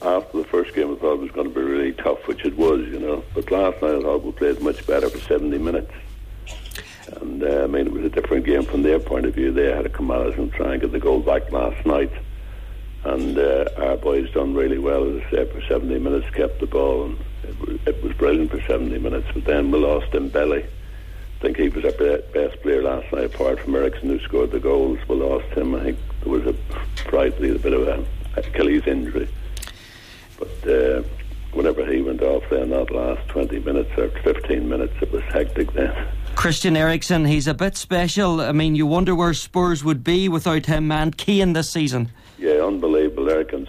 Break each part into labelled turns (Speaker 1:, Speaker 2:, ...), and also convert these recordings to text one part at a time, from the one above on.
Speaker 1: After the first game, I thought it was going to be really tough, which it was, But last night I thought we played much better for 70 minutes. And, it was a different game from their point of view. They had to come at us and try and get the goal back last night. And our boys done really well, as I said, for 70 minutes, kept the ball. And it was brilliant for 70 minutes. But then we lost Dembele. I think he was our best player last night, apart from Ericsson, who scored the goals. We lost him. I think there was a bit of an Achilles injury. But whenever he went off then, that last 20 minutes or 15 minutes, it was hectic then.
Speaker 2: Christian Eriksen, he's a bit special. I mean, you wonder where Spurs would be without him, man. Key in this season.
Speaker 1: Yeah, unbelievable. Eriksen,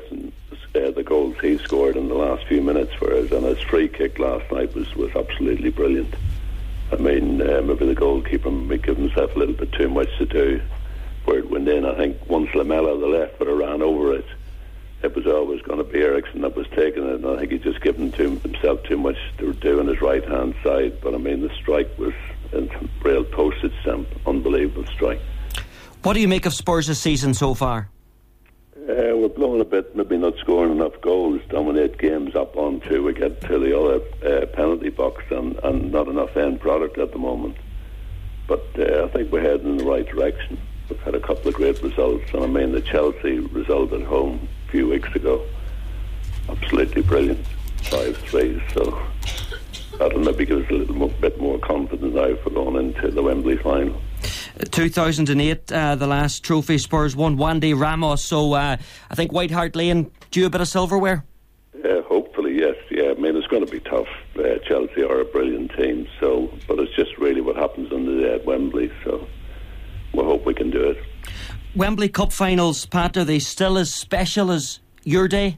Speaker 1: the goals he scored in the last few minutes for us, and his free kick last night was absolutely brilliant. I mean, maybe the goalkeeper might give himself a little bit too much to do where it went in. I think once Lamela, the left footer, ran over it, it was always going to be Eriksen that was taking it, and I think he just given himself too much to do on his right hand side. But I mean, the strike was a real postage stamp, unbelievable strike.
Speaker 2: What do you make of Spurs' season so far?
Speaker 1: We're blowing a bit, maybe not scoring enough goals, dominate games up on two. We get to the other penalty box and not enough end product at the moment. But I think we're heading in the right direction. We've had a couple of great results, and I mean the Chelsea result at home a few weeks ago, absolutely brilliant, 5-3. So that'll maybe give us a little bit more confidence now for going into the Wembley final.
Speaker 2: 2008, the last trophy Spurs won, Wandy Ramos. So I think White Hart Lane due a bit of silverware.
Speaker 1: Hopefully, yes. Yeah, I mean it's going to be tough. Chelsea are a brilliant team, but it's just really what happens on the day at Wembley. So we hope we can do it.
Speaker 2: Wembley Cup finals, Pat, are they still as special as your day?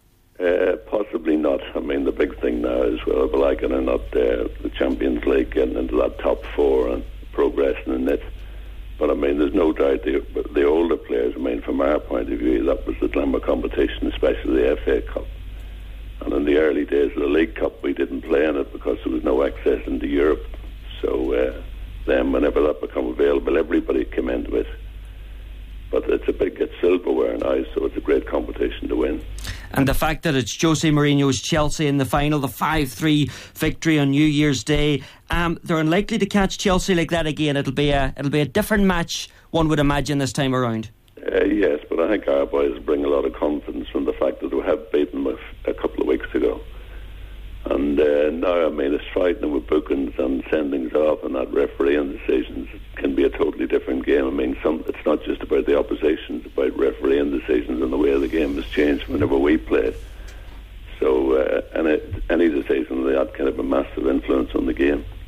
Speaker 1: Possibly not. I mean, the big thing now is whether like it or not, the Champions League getting into that top four and progressing in it. But I mean, there's no doubt the older players, I mean, from our point of view, that was the glamour competition, especially the FA Cup. And in the early days of the League Cup, we didn't play in it because there was no access into Europe. So then whenever that became available, everybody came into it. But it's silverware now, so it's a great competition to win.
Speaker 2: And the fact that it's Jose Mourinho's Chelsea in the final, the 5-3 victory on New Year's Day, they're unlikely to catch Chelsea like that again. It'll be a different match, one would imagine, this time around.
Speaker 1: Yes, but I think our boys bring a lot of confidence from the fact that we have beaten them a couple of weeks ago. And now, I mean, it's frightening with bookings and sendings off, and that refereeing decisions can be a totally different game. I mean, it's not just about the opposition, it's about refereeing decisions and the way the game has changed whenever we played. So any decision like that can have a massive influence on the game.